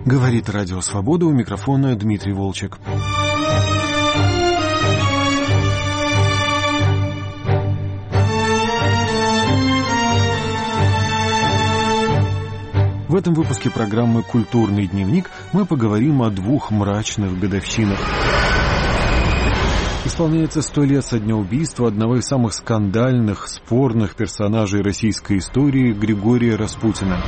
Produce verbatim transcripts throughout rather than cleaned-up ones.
Говорит Радио Свобода, у микрофона Дмитрий Волчек. В этом выпуске программы «Культурный дневник» мы поговорим о двух мрачных годовщинах. Исполняется сто лет со дня убийства одного из самых скандальных, спорных персонажей российской истории Григория Распутина.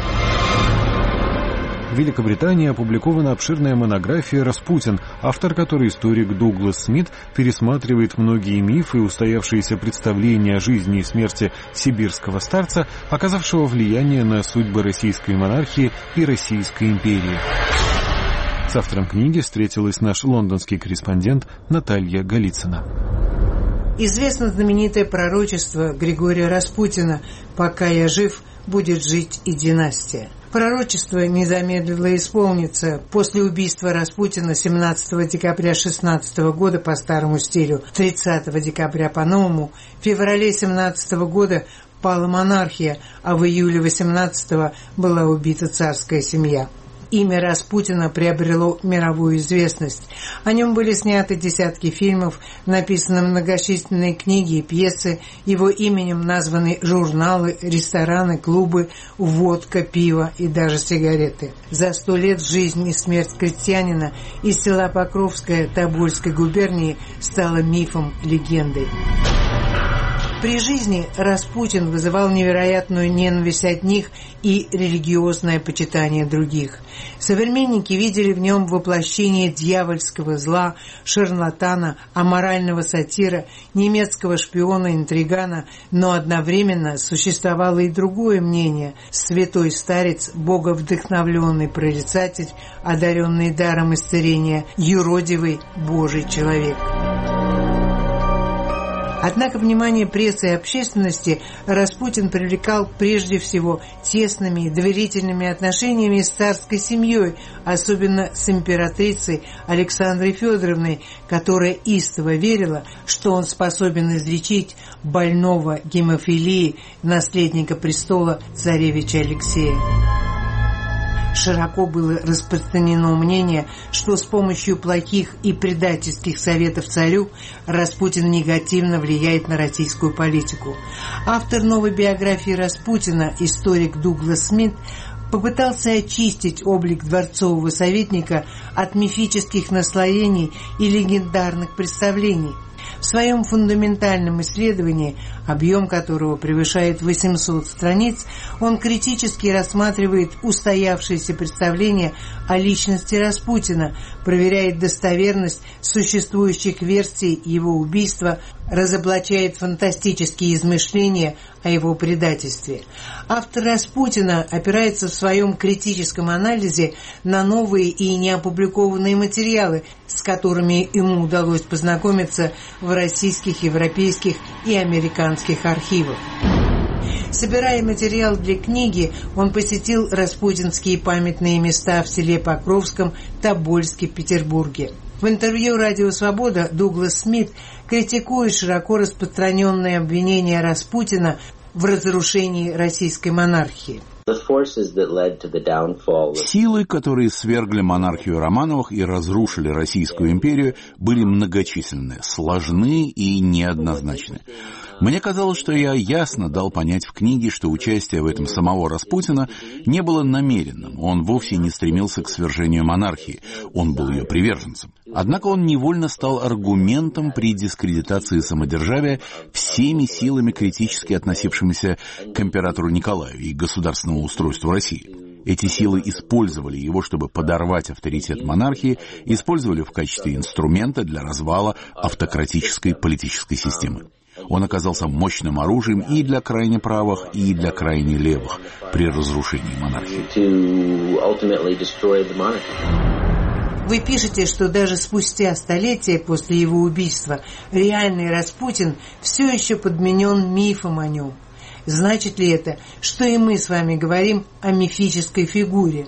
В Великобритании опубликована обширная монография «Распутин», автор которой историк Дуглас Смит пересматривает многие мифы и устоявшиеся представления о жизни и смерти сибирского старца, оказавшего влияние на судьбы российской монархии и Российской империи. С автором книги встретилась наш лондонский корреспондент Наталья Голицына. Известно знаменитое пророчество Григория Распутина «Пока я жив, будет жить и династия». Пророчество не замедлило исполниться. После убийства Распутина семнадцатого декабря шестнадцатого года по старому стилю, тридцатого декабря по новому, в феврале семнадцатого года пала монархия, а в июле восемнадцатого была убита царская семья. Имя Распутина приобрело мировую известность. О нем были сняты десятки фильмов, написаны многочисленные книги и пьесы, его именем названы журналы, рестораны, клубы, водка, пиво и даже сигареты. За сто лет жизнь и смерть крестьянина из села Покровское Тобольской губернии стала мифом, легендой. При жизни Распутин вызывал невероятную ненависть одних и религиозное почитание других. Современники видели в нем воплощение дьявольского зла, шарлатана, аморального сатира, немецкого шпиона-интригана, но одновременно существовало и другое мнение – святой старец, боговдохновленный прорицатель, одаренный даром исцеления, юродивый Божий человек. Однако внимание прессы и общественности Распутин привлекал прежде всего тесными и доверительными отношениями с царской семьей, особенно с императрицей Александрой Федоровной, которая истово верила, что он способен излечить больного гемофилией наследника престола царевича Алексея. Широко было распространено мнение, что с помощью плохих и предательских советов царю Распутин негативно влияет на российскую политику. Автор новой биографии Распутина, историк Дуглас Смит, попытался очистить облик дворцового советника от мифических наслоений и легендарных представлений. В своем фундаментальном исследовании, объем которого превышает восемьсот страниц, он критически рассматривает устоявшиеся представления о личности Распутина, проверяет достоверность существующих версий его убийства, разоблачает фантастические измышления о его предательстве. Автор Распутина опирается в своем критическом анализе на новые и неопубликованные материалы, с которыми ему удалось познакомиться в российских, европейских и американских архивах. Собирая материал для книги, он посетил распутинские памятные места в селе Покровском, Тобольске, Петербурге. В интервью «Радио Свобода» Дуглас Смит критикует широко распространенные обвинения Распутина в разрушении российской монархии. Силы, которые свергли монархию Романовых и разрушили Российскую империю, были многочисленны, сложны и неоднозначны. Мне казалось, что я ясно дал понять в книге, что участие в этом самого Распутина не было намеренным, он вовсе не стремился к свержению монархии, он был ее приверженцем. Однако он невольно стал аргументом при дискредитации самодержавия всеми силами, критически относившимися к императору Николаю и государственному устройству России. Эти силы использовали его, чтобы подорвать авторитет монархии, использовали в качестве инструмента для развала автократической политической системы. Он оказался мощным оружием и для крайне правых, и для крайне левых при разрушении монархии. Вы пишете, что даже спустя столетия после его убийства реальный Распутин все еще подменен мифом о нем. Значит ли это, что и мы с вами говорим о мифической фигуре?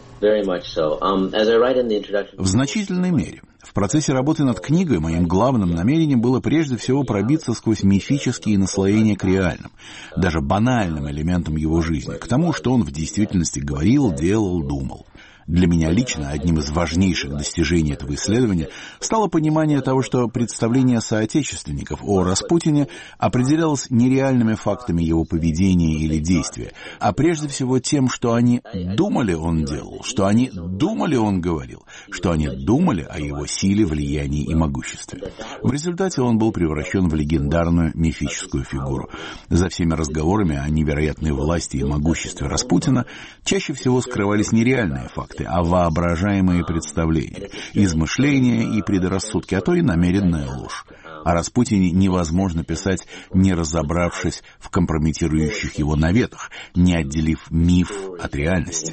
В значительной мере. В процессе работы над книгой моим главным намерением было прежде всего пробиться сквозь мифические наслоения к реальным, даже банальным элементам его жизни, к тому, что он в действительности говорил, делал, думал. Для меня лично одним из важнейших достижений этого исследования стало понимание того, что представление соотечественников о Распутине определялось не реальными фактами его поведения или действия, а прежде всего тем, что они думали он делал, что они думали он говорил, что они думали о его силе, влиянии и могуществе. В результате он был превращен в легендарную мифическую фигуру. За всеми разговорами о невероятной власти и могуществе Распутина чаще всего скрывались не реальные факты, а воображаемые представления, измышления и предрассудки, а то и намеренная ложь. О Распутине невозможно писать, не разобравшись в компрометирующих его наветах, не отделив миф от реальности.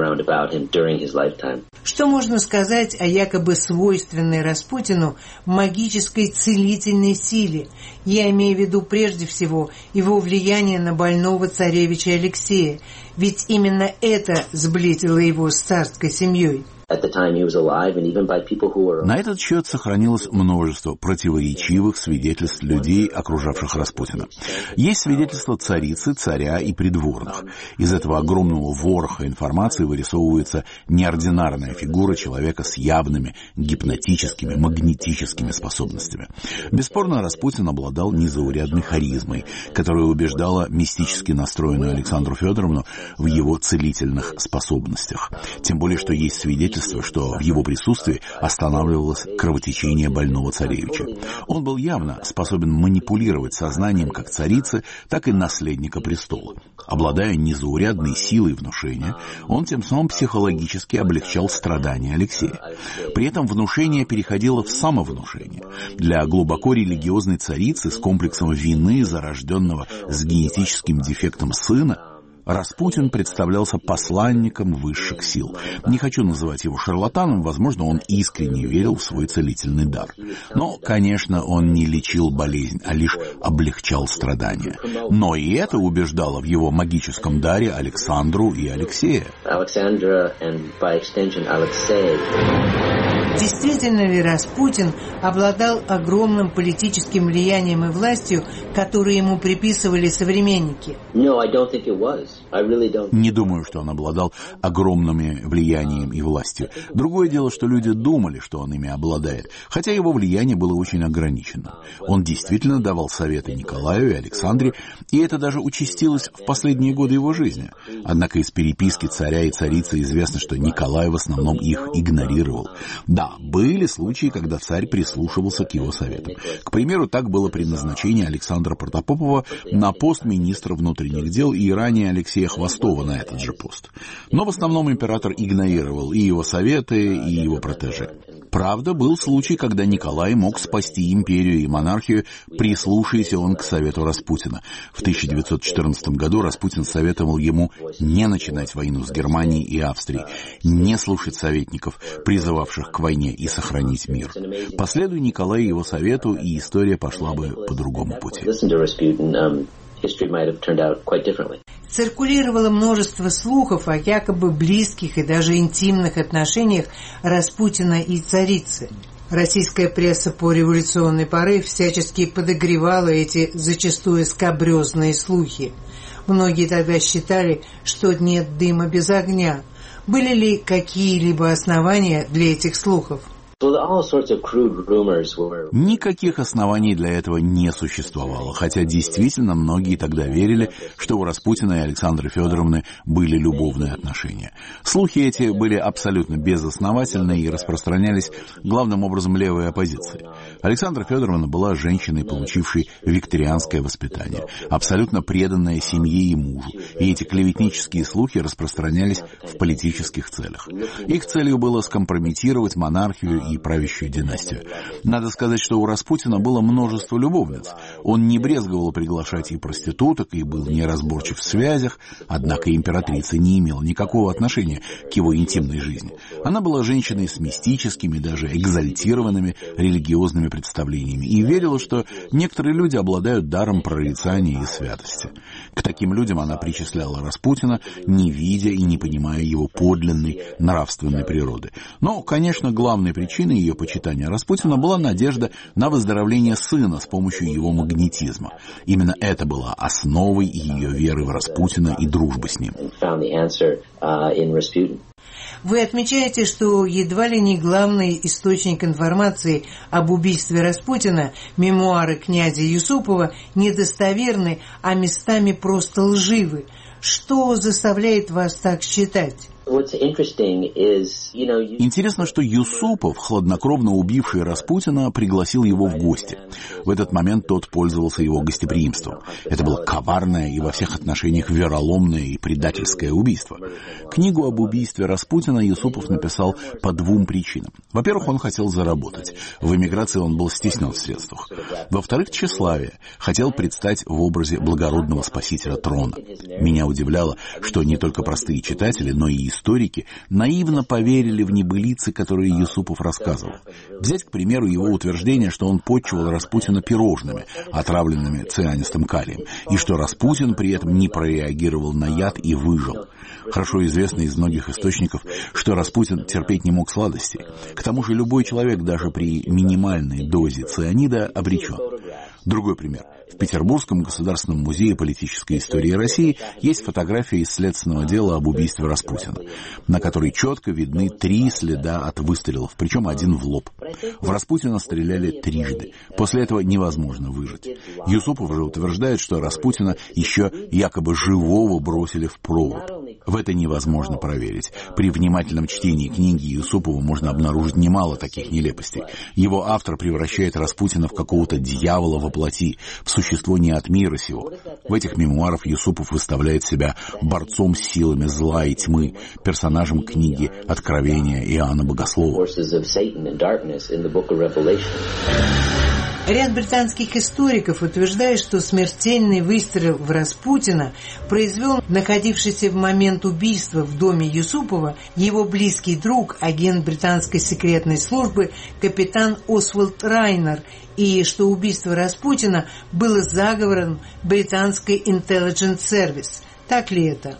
Что можно сказать о якобы свойственной Распутину магической целительной силе? Я имею в виду прежде всего его влияние на больного царевича Алексея, ведь именно это сблизило его с царской семьей. На этот счет сохранилось множество противоречивых свидетельств людей, окружавших Распутина. Есть свидетельства царицы, царя и придворных. Из этого огромного вороха информации вырисовывается неординарная фигура человека с явными гипнотическими, магнетическими способностями. Бесспорно, Распутин обладал незаурядной харизмой, которая убеждала мистически настроенную Александру Федоровну в его целительных способностях. Тем более, что есть свидетельства, что в его присутствии останавливалось кровотечение больного царевича. Он был явно способен манипулировать сознанием как царицы, так и наследника престола. Обладая незаурядной силой внушения, он тем самым психологически облегчал страдания Алексея. При этом внушение переходило в самовнушение. Для глубоко религиозной царицы с комплексом вины за рожденного с генетическим дефектом сына Распутин представлялся посланником высших сил. Не хочу называть его шарлатаном, возможно, он искренне верил в свой целительный дар. Но, конечно, он не лечил болезнь, а лишь облегчал страдания. Но и это убеждало в его магическом даре Александру и Алексея. Действительно ли Распутин обладал огромным политическим влиянием и властью, которые ему приписывали современники? Не думаю, что он обладал огромными влиянием и властью. Другое дело, что люди думали, что он ими обладает, хотя его влияние было очень ограничено. Он действительно давал советы Николаю и Александре, и это даже участилось в последние годы его жизни. Однако из переписки царя и царицы известно, что Николай в основном их игнорировал. Да, были случаи, когда царь прислушивался к его советам. К примеру, так было при назначении Александра Протопопова на пост министра внутренних дел и ранее Алексея Хвостова на этот же пост. Но в основном император игнорировал и его советы, и его протеже. Правда, был случай, когда Николай мог спасти империю и монархию, прислушаясь он к совету Распутина. В тысяча девятьсот четырнадцатом году Распутин советовал ему не начинать войну с Германией и Австрией, не слушать советников, призывавших к войне, и сохранить мир. Последуя Николаю и его совету, и история пошла бы по другому пути. Циркулировало множество слухов о якобы близких и даже интимных отношениях Распутина и царицы. Российская пресса по революционной поры всячески подогревала эти зачастую скабрезные слухи. Многие тогда считали, что нет дыма без огня. Были ли какие-либо основания для этих слухов? Никаких оснований для этого не существовало, хотя действительно многие тогда верили, что у Распутина и Александры Федоровны были любовные отношения. Слухи эти были абсолютно безосновательны и распространялись главным образом левой оппозицией. Александра Федоровна была женщиной, получившей викторианское воспитание, абсолютно преданная семье и мужу, и эти клеветнические слухи распространялись в политических целях. Их целью было скомпрометировать монархию и правящую династию. Надо сказать, что у Распутина было множество любовниц. Он не брезговал приглашать и проституток, и был неразборчив в связях, однако императрица не имела никакого отношения к его интимной жизни. Она была женщиной с мистическими, даже экзальтированными религиозными представлениями и верила, что некоторые люди обладают даром прорицания и святости. К таким людям она причисляла Распутина, не видя и не понимая его подлинной нравственной природы. Но, конечно, главной причиной ее почитания Распутина была надежда на выздоровление сына с помощью его магнетизма. Именно это была основой ее веры в Распутина и дружбы с ним. Вы отмечаете, что едва ли не главный источник информации об убийстве Распутина, мемуары князя Юсупова, недостоверны, а местами просто лживы. Что заставляет вас так считать? Интересно, что Юсупов, хладнокровно убивший Распутина, пригласил его в гости. В этот момент тот пользовался его гостеприимством. Это было коварное и во всех отношениях вероломное и предательское убийство. Книгу об убийстве Распутина Юсупов написал по двум причинам. Во-первых, он хотел заработать. В эмиграции он был стеснен в средствах. Во-вторых, тщеславие. Хотел предстать в образе благородного спасителя трона. Меня удивляло, что не только простые читатели, но и историки наивно поверили в небылицы, которые Юсупов рассказывал. Взять, к примеру, его утверждение, что он почивал Распутина пирожными, отравленными цианистым калием, и что Распутин при этом не прореагировал на яд и выжил. Хорошо известно из многих источников, что Распутин терпеть не мог сладостей. К тому же любой человек даже при минимальной дозе цианида обречен. Другой пример. В Петербургском государственном музее политической истории России есть фотография из следственного дела об убийстве Распутина, на которой четко видны три следа от выстрелов, причем один в лоб. В Распутина стреляли трижды. После этого невозможно выжить. Юсупов же утверждает, что Распутина еще якобы живого бросили в прорубь. В это невозможно проверить. При внимательном чтении книги Юсупова можно обнаружить немало таких нелепостей. Его автор превращает Распутина в какого-то дьявола во плоти, в существо не от мира сего. В этих мемуарах Юсупов выставляет себя борцом с силами зла и тьмы, персонажем книги «Откровения» Иоанна Богослова. Ряд британских историков утверждает, что смертельный выстрел в Распутина произвел находившийся в момент убийства в доме Юсупова его близкий друг, агент британской секретной службы капитан Освальд Райнер, и что убийство Распутина было заговором британской Intelligence Service. Так ли это?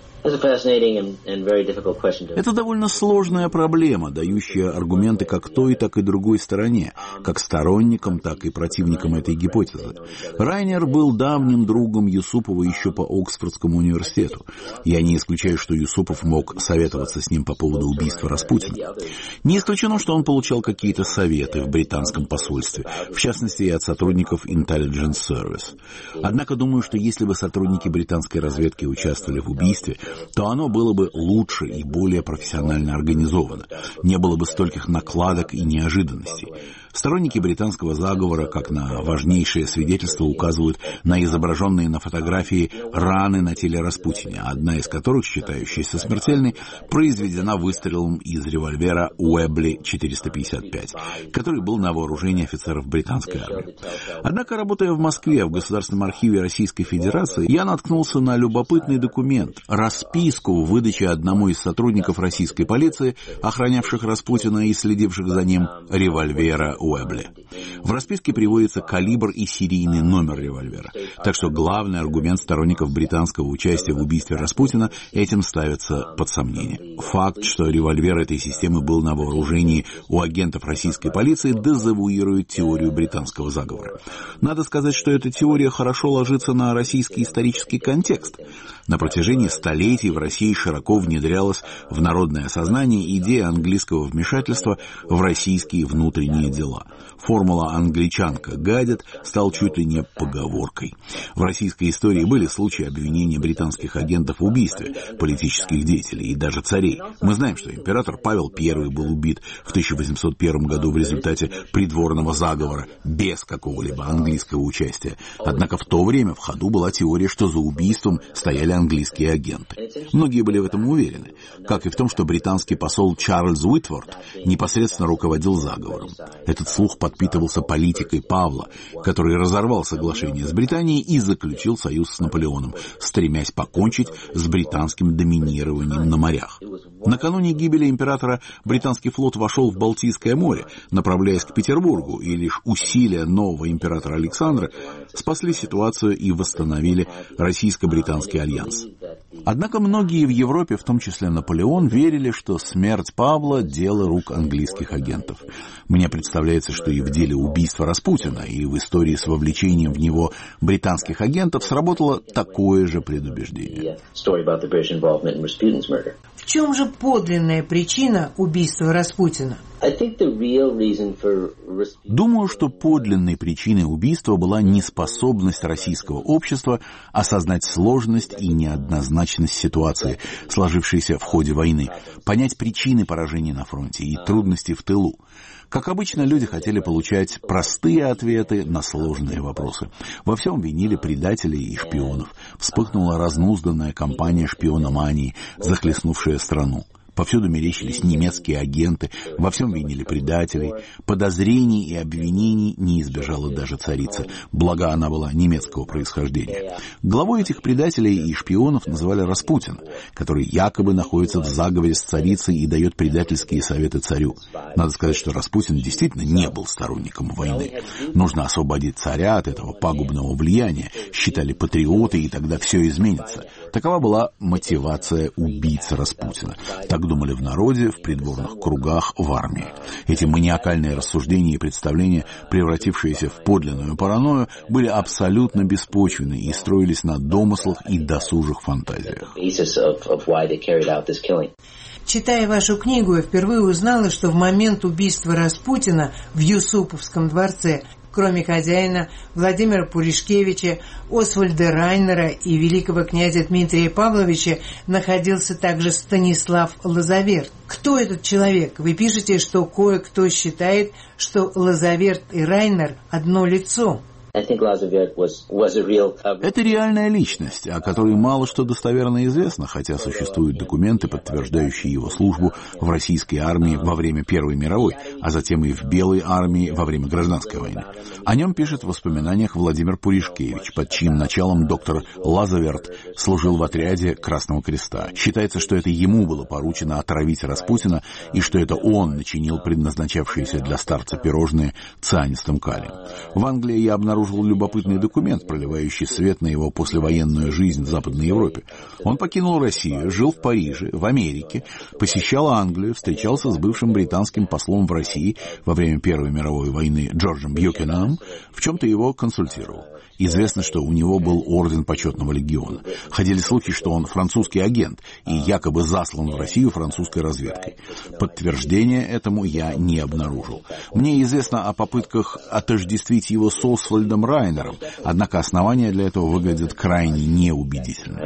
Это довольно сложная проблема, дающая аргументы как той, так и другой стороне, как сторонникам, так и противникам этой гипотезы. Райнер был давним другом Юсупова еще по Оксфордскому университету. Я не исключаю, что Юсупов мог советоваться с ним по поводу убийства Распутина. Не исключено, что он получал какие-то советы в британском посольстве, в частности и от сотрудников Intelligence Service. Однако думаю, что если бы сотрудники британской разведки участвовали в убийстве, то оно было бы лучше и более профессионально организовано. Не было бы стольких накладок и неожиданностей. Сторонники британского заговора, как на важнейшее свидетельство, указывают на изображенные на фотографии раны на теле Распутина, одна из которых, считающаяся смертельной, произведена выстрелом из револьвера Уэбли четыреста пятьдесят пять, который был на вооружении офицеров британской армии. Однако, работая в Москве, в Государственном архиве Российской Федерации, я наткнулся на любопытный документ, расписку в выдаче одному из сотрудников российской полиции, охранявших Распутина и следивших за ним, револьвера Уэбли. В расписке приводится калибр и серийный номер револьвера. Так что главный аргумент сторонников британского участия в убийстве Распутина этим ставится под сомнение. Факт, что револьвер этой системы был на вооружении у агентов российской полиции, дезавуирует теорию британского заговора. Надо сказать, что эта теория хорошо ложится на российский исторический контекст. На протяжении столетий в России широко внедрялась в народное сознание идея английского вмешательства в российские внутренние дела. Формула «англичанка гадит» стал чуть ли не поговоркой. В российской истории были случаи обвинения британских агентов в убийстве политических деятелей и даже царей. Мы знаем, что император Павел Первый был убит в тысяча восемьсот первом году в результате придворного заговора без какого-либо английского участия. Однако в то время в ходу была теория, что за убийством стояли английские агенты. Многие были в этом уверены, как и в том, что британский посол Чарльз Уитворд непосредственно руководил заговором. Этот слух подпитывался политикой Павла, который разорвал соглашение с Британией и заключил союз с Наполеоном, стремясь покончить с британским доминированием на морях. Накануне гибели императора британский флот вошел в Балтийское море, направляясь к Петербургу, и лишь усилия нового императора Александра спасли ситуацию и восстановили российско-британский альянс. Однако многие в Европе, в том числе Наполеон, верили, что смерть Павла – дело рук английских агентов. Мне представляется, что и в деле убийства Распутина, и в истории с вовлечением в него британских агентов сработало такое же предубеждение. В чем чем же подлинная причина убийства Распутина? Думаю, что подлинной причиной убийства была неспособность российского общества осознать сложность и неоднозначность ситуации, сложившейся в ходе войны, понять причины поражений на фронте и трудности в тылу. Как обычно, люди хотели получать простые ответы на сложные вопросы. Во всем винили предателей и шпионов. Вспыхнула разнузданная кампания шпиономании, захлестнувшая страну. Повсюду мерещились немецкие агенты, во всем винили предателей. Подозрений и обвинений не избежала даже царица, благо она была немецкого происхождения. Главой этих предателей и шпионов называли Распутина, который якобы находится в заговоре с царицей и дает предательские советы царю. Надо сказать, что Распутин действительно не был сторонником войны. Нужно освободить царя от этого пагубного влияния, считали патриоты, и тогда все изменится. Такова была мотивация убийцы Распутина. Так думали в народе, в придворных кругах, в армии. Эти маниакальные рассуждения и представления, превратившиеся в подлинную паранойю, были абсолютно беспочвенны и строились на домыслах и досужих фантазиях. Читая вашу книгу, я впервые узнала, что в момент убийства Распутина в Юсуповском дворце, кроме хозяина Владимира Пуришкевича, Освальда Райнера и великого князя Дмитрия Павловича, находился также Станислав Лазаверт. Кто этот человек? Вы пишете, что кое-кто считает, что Лазаверт и Райнер одно лицо. Это реальная личность, о которой мало что достоверно известно, хотя существуют документы, подтверждающие его службу в российской армии во время Первой мировой, а затем и в Белой армии во время Гражданской войны. О нем пишет в воспоминаниях Владимир Пуришкевич, под чьим началом доктор Лазаверт служил в отряде Красного Креста. Считается, что это ему было поручено отравить Распутина, и что это он начинил предназначавшиеся для старца пирожные цианистым калием. В Англии я обнаружил любопытный документ, проливающий свет на его послевоенную жизнь в Западной Европе. Он покинул Россию, жил в Париже, в Америке, посещал Англию, встречался с бывшим британским послом в России во время Первой мировой войны Джорджем Бьюкененом, в чем-то его консультировал. Известно, что у него был орден почетного легиона. Ходили слухи, что он французский агент и якобы заслан в Россию французской разведкой. Подтверждения этому я не обнаружил. Мне известно о попытках отождествить его с Освальдом Райнером, однако основания для этого выглядят крайне неубедительно.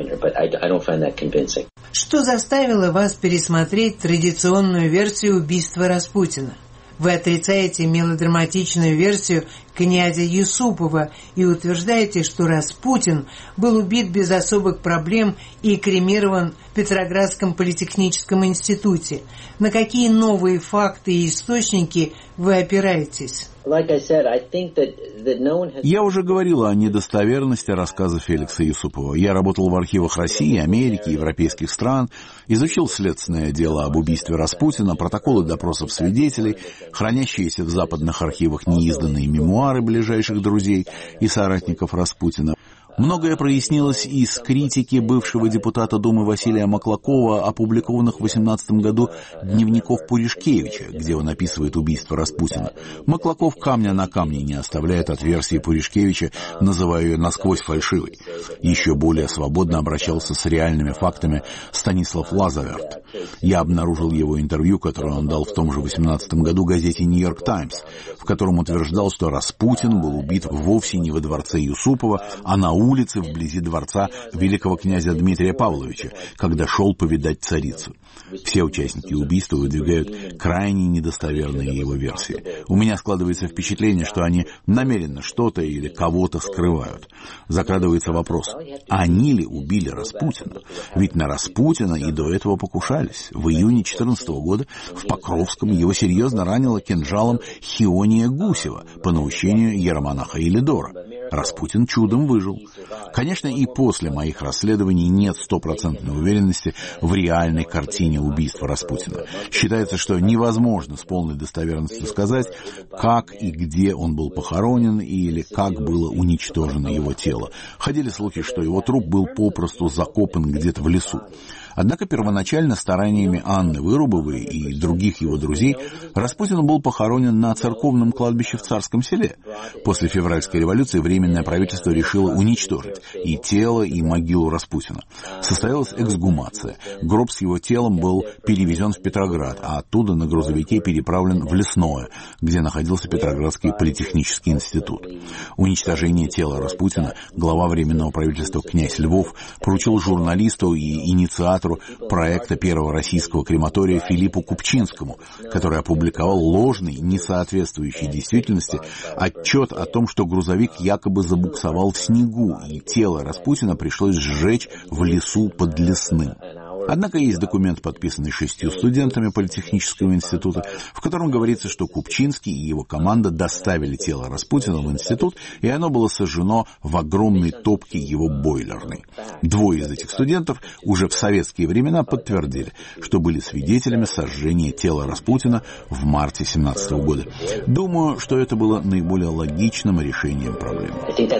Что заставило вас пересмотреть традиционную версию убийства Распутина? Вы отрицаете мелодраматичную версию князя Юсупова и утверждаете, что Распутин был убит без особых проблем и кремирован в Петроградском политехническом институте. На какие новые факты и источники вы опираетесь? Я уже говорил о недостоверности рассказа Феликса Юсупова. Я работал в архивах России, Америки, европейских стран, изучил следственное дело об убийстве Распутина, протоколы допросов свидетелей, хранящиеся в западных архивах неизданные мемуары ближайших друзей и соратников Распутина. Многое прояснилось из критики бывшего депутата Думы Василия Маклакова, опубликованных в восемнадцатом году дневников Пуришкевича, где он описывает убийство Распутина. Маклаков камня на камне не оставляет от версии Пуришкевича, называя ее насквозь фальшивой. Еще более свободно обращался с реальными фактами Станислав Лазаверт. Я обнаружил его интервью, которое он дал в том же восемнадцатом году газете «Нью-Йорк Таймс», в котором утверждал, что Распутин был убит вовсе не во дворце Юсупова, а на улице вблизи дворца великого князя Дмитрия Павловича, когда шел повидать царицу. Все участники убийства выдвигают крайне недостоверные его версии. У меня складывается впечатление, что они намеренно что-то или кого-то скрывают. Закрадывается вопрос, они ли убили Распутина? Ведь на Распутина и до этого покушались. В июне четырнадцатого года в Покровском его серьезно ранило кинжалом Хиония Гусева по наущению иеромонаха Илидора. Распутин чудом выжил. Конечно, и после моих расследований нет стопроцентной уверенности в реальной картине убийства Распутина. Считается, что невозможно с полной достоверностью сказать, как и где он был похоронен или как было уничтожено его тело. Ходили слухи, что его труп был попросту закопан где-то в лесу. Однако первоначально стараниями Анны Вырубовой и других его друзей Распутин был похоронен на церковном кладбище в Царском Селе. После февральской революции Временное правительство решило уничтожить и тело, и могилу Распутина. Состоялась эксгумация. Гроб с его телом был перевезен в Петроград, а оттуда на грузовике переправлен в Лесное, где находился Петроградский политехнический институт. Уничтожение тела Распутина глава Временного правительства князь Львов поручил журналисту и инициатору проекта первого российского крематория Филиппу Купчинскому, который опубликовал ложный, не соответствующий действительности, отчет о том, что грузовик якобы забуксовал в снегу, и тело Распутина пришлось сжечь в лесу под Лесным. Однако есть документ, подписанный шестью студентами Политехнического института, в котором говорится, что Купчинский и его команда доставили тело Распутина в институт, и оно было сожжено в огромной топке его бойлерной. Двое из этих студентов уже в советские времена подтвердили, что были свидетелями сожжения тела Распутина в марте семнадцатого года. Думаю, что это было наиболее логичным решением проблемы.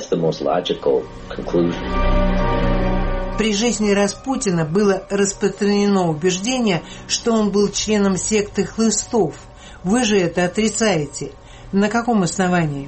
При жизни Распутина было распространено убеждение, что он был членом секты хлыстов. Вы же это отрицаете. На каком основании?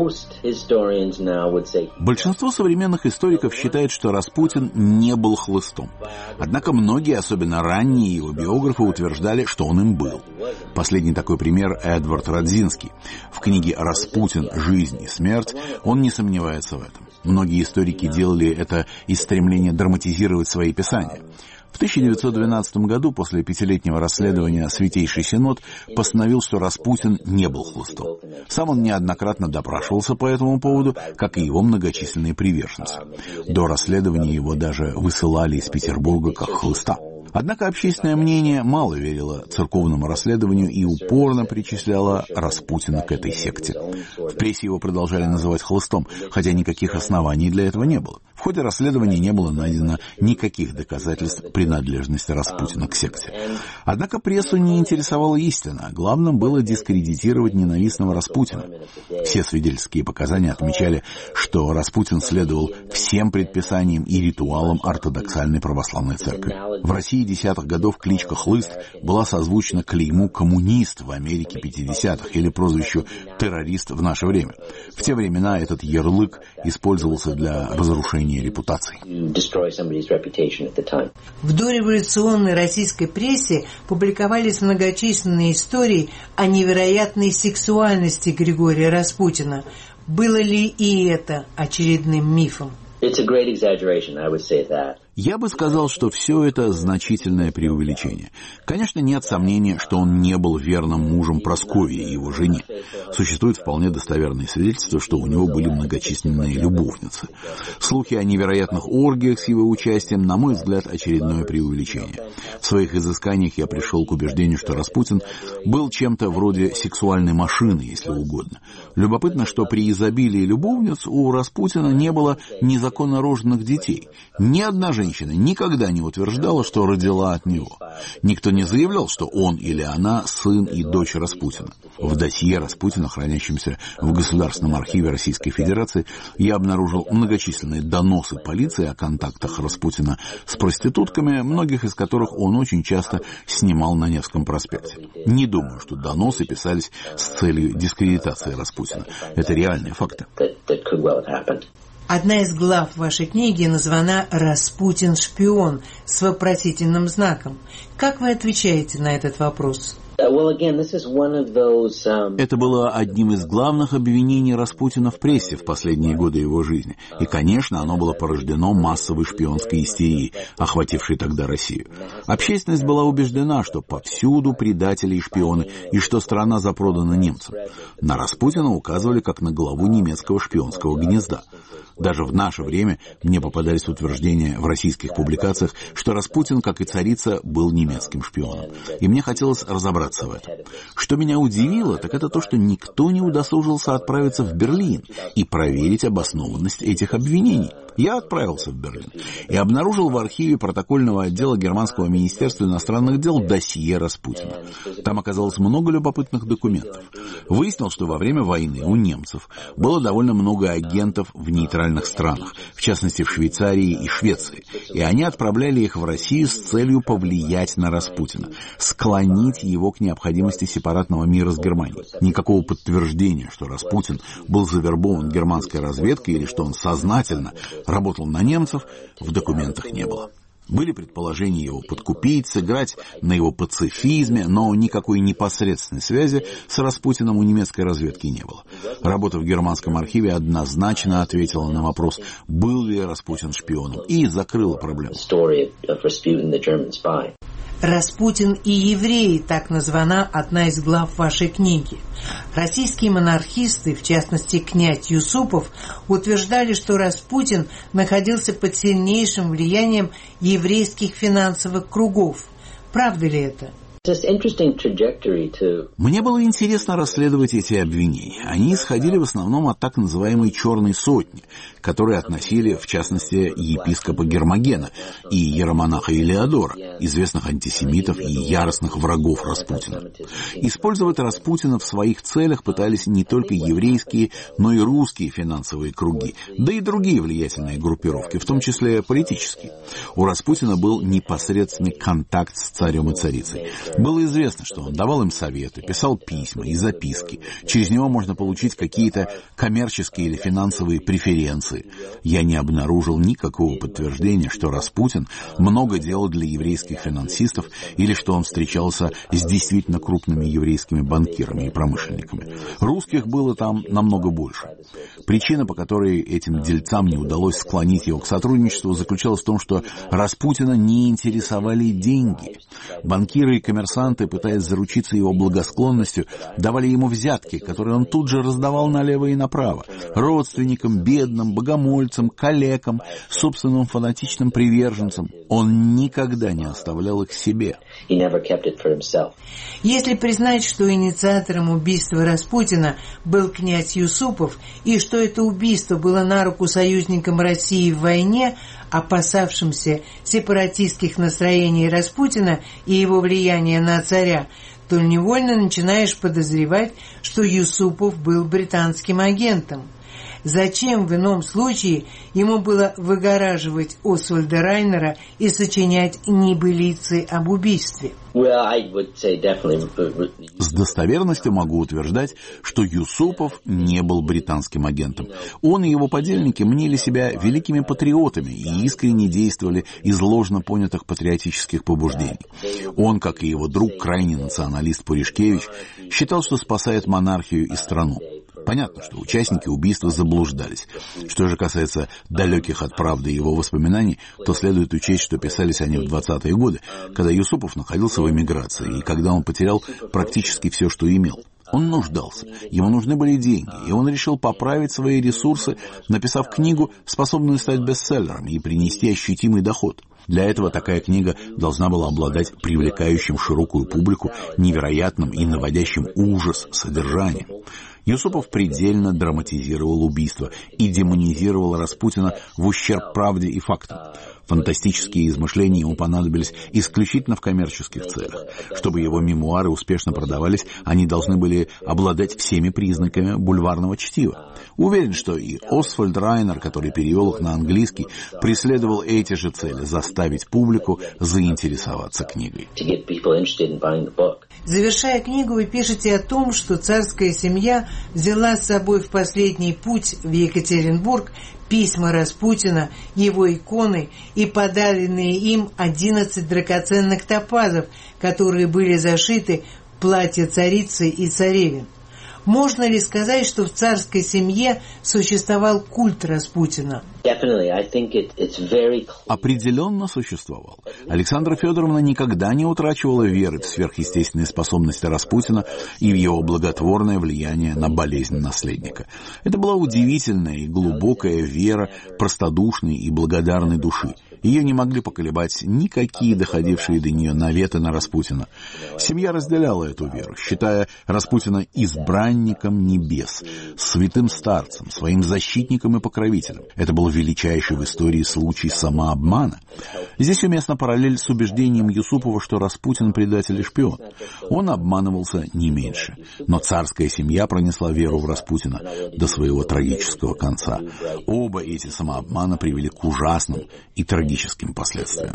Большинство современных историков считает, что Распутин не был хлыстом. Однако многие, особенно ранние его биографы, утверждали, что он им был. Последний такой пример — Эдвард Радзинский. В книге «Распутин. Жизнь и смерть» он не сомневается в этом. Многие историки делали это из стремления драматизировать свои писания. В тысяча девятьсот двенадцатом году, после пятилетнего расследования, Святейший Синод постановил, что Распутин не был хлыстом. Сам он неоднократно допрашивался по этому поводу, как и его многочисленные приверженцы. До расследования его даже высылали из Петербурга как хлыста. Однако общественное мнение мало верило церковному расследованию и упорно причисляло Распутина к этой секте. В прессе его продолжали называть хлыстом, хотя никаких оснований для этого не было. В ходе расследования не было найдено никаких доказательств принадлежности Распутина к секте. Однако прессу не интересовала истина. Главным было дискредитировать ненавистного Распутина. Все свидетельские показания отмечали, что Распутин следовал всем предписаниям и ритуалам ортодоксальной православной церкви. В России десятых годов кличка «Хлыст» была созвучна клейму «коммунист» в Америке пятидесятых или прозвищу «террорист» в наше время. В те времена этот ярлык использовался для разрушения репутации. В дореволюционной российской прессе публиковались многочисленные истории о невероятной сексуальности Григория Распутина. Было ли и это очередным мифом? Я бы сказал, что все это значительное преувеличение. Конечно, нет сомнения, что он не был верным мужем Прасковьи, его жене. Существует вполне достоверные свидетельства, что у него были многочисленные любовницы. Слухи о невероятных оргиях с его участием, на мой взгляд, очередное преувеличение. В своих изысканиях я пришел к убеждению, что Распутин был чем-то вроде сексуальной машины, если угодно. Любопытно, что при изобилии любовниц у Распутина не было незаконно рожденных детей. Ни одна женщина Женщина никогда не утверждала, что родила от него. Никто не заявлял, что он или она сын и дочь Распутина. В досье Распутина, хранящемся в Государственном архиве Российской Федерации, я обнаружил многочисленные доносы полиции о контактах Распутина с проститутками, многих из которых он очень часто снимал на Невском проспекте. Не думаю, что доносы писались с целью дискредитации Распутина. Это реальные факты. Одна из глав вашей книги названа «Распутин шпион» с вопросительным знаком. Как вы отвечаете на этот вопрос? Это было одним из главных обвинений Распутина в прессе в последние годы его жизни. И, конечно, оно было порождено массовой шпионской истерией, охватившей тогда Россию. Общественность была убеждена, что повсюду предатели и шпионы, и что страна запродана немцам. На Распутина указывали как на главу немецкого шпионского гнезда. Даже в наше время мне попадались утверждения в российских публикациях, что Распутин, как и царица, был немецким шпионом. И мне хотелось разобраться в этом. Что меня удивило, так это то, что никто не удосужился отправиться в Берлин и проверить обоснованность этих обвинений. Я отправился в Берлин и обнаружил в архиве протокольного отдела Германского министерства иностранных дел досье Распутина. Там оказалось много любопытных документов. Выяснил, что во время войны у немцев было довольно много агентов в нейтральных странах, в частности в Швейцарии и Швеции, и они отправляли их в Россию с целью повлиять на Распутина, склонить его к необходимости сепаратного мира с Германией. Никакого подтверждения, что Распутин был завербован германской разведкой или что он сознательно работал на немцев, в документах не было. Были предположения его подкупить, сыграть на его пацифизме, но никакой непосредственной связи с Распутиным у немецкой разведки не было. Работа в германском архиве однозначно ответила на вопрос, был ли Распутин шпионом, и закрыла проблему. «Распутин и евреи» — так названа одна из глав вашей книги. Российские монархисты, в частности князь Юсупов, утверждали, что Распутин находился под сильнейшим влиянием еврейских финансовых кругов. Правда ли это? Мне было интересно расследовать эти обвинения. Они исходили в основном от так называемой «черной сотни», которые относили, в частности, епископа Гермогена и иеромонаха Илеодора, известных антисемитов и яростных врагов Распутина. Использовать Распутина в своих целях пытались не только еврейские, но и русские финансовые круги, да и другие влиятельные группировки, в том числе политические. У Распутина был непосредственный контакт с царем и царицей. Было известно, что он давал им советы, писал письма и записки. Через него можно получить какие-то коммерческие или финансовые преференции. Я не обнаружил никакого подтверждения, что Распутин много делал для еврейских финансистов или что он встречался с действительно крупными еврейскими банкирами и промышленниками. Русских было там намного больше. Причина, по которой этим дельцам не удалось склонить его к сотрудничеству, заключалась в том, что Распутина не интересовали деньги. Банкиры и коммерсанты, пытаясь заручиться его благосклонностью, давали ему взятки, которые он тут же раздавал налево и направо. Родственникам, бедным, богомольцам, калекам, собственным фанатичным приверженцам. Он никогда не оставлял их себе. Если признать, что инициатором убийства Распутина был князь Юсупов, и что это убийство было на руку союзникам России в войне, опасавшимся сепаратистских настроений Распутина и его влияния на царя, то невольно начинаешь подозревать, что Юсупов был британским агентом. Зачем в ином случае ему было выгораживать Освальда Райнера и сочинять небылицы об убийстве? С достоверностью могу утверждать, что Юсупов не был британским агентом. Он и его подельники мнили себя великими патриотами и искренне действовали из ложно понятых патриотических побуждений. Он, как и его друг, крайний националист Пуришкевич, считал, что спасает монархию и страну. Понятно, что участники убийства заблуждались. Что же касается далеких от правды его воспоминаний, то следует учесть, что писались они в двадцатые годы, когда Юсупов находился в эмиграции и когда он потерял практически все, что имел. Он нуждался, ему нужны были деньги, и он решил поправить свои ресурсы, написав книгу, способную стать бестселлером и принести ощутимый доход. Для этого такая книга должна была обладать привлекающим широкую публику невероятным и наводящим ужас содержанием. Юсупов предельно драматизировал убийство и демонизировал Распутина в ущерб правде и фактам. Фантастические измышления ему понадобились исключительно в коммерческих целях. Чтобы его мемуары успешно продавались, они должны были обладать всеми признаками бульварного чтива. Уверен, что и Освальд Райнер, который перевел их на английский, преследовал эти же цели — заставить публику заинтересоваться книгой. Завершая книгу, вы пишете о том, что царская семья взяла с собой в последний путь в Екатеринбург письма Распутина, его иконы и подаренные им одиннадцать драгоценных топазов, которые были зашиты в платье царицы и царевин. Можно ли сказать, что в царской семье существовал культ Распутина? Определенно существовал. Александра Федоровна никогда не утрачивала веры в сверхъестественные способности Распутина и в его благотворное влияние на болезнь наследника. Это была удивительная и глубокая вера простодушной и благодарной души. Ее не могли поколебать никакие доходившие до нее наветы на Распутина. Семья разделяла эту веру, считая Распутина избранником небес, святым старцем, своим защитником и покровителем. Это был величайший в истории случай самообмана. Здесь уместна параллель с убеждением Юсупова, что Распутин предатель и шпион. Он обманывался не меньше. Но царская семья пронесла веру в Распутина до своего трагического конца. Оба эти самообмана привели к ужасным и трагическим последствиям.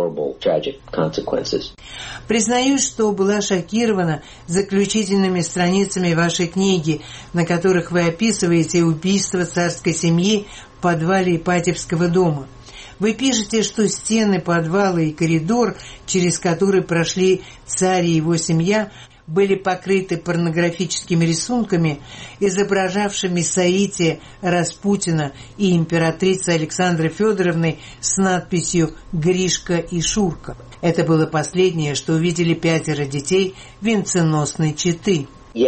Признаюсь, что была шокирована заключительными страницами вашей книги, на которых вы описываете убийство царской семьи в подвале Ипатьевского дома. Вы пишете, что стены подвала и коридор, через который прошли царь и его семья, были покрыты порнографическими рисунками, изображавшими соитие Распутина и императрицы Александры Федоровны с надписью «Гришка и Шурка». Это было последнее, что увидели пятеро детей венценосной четы.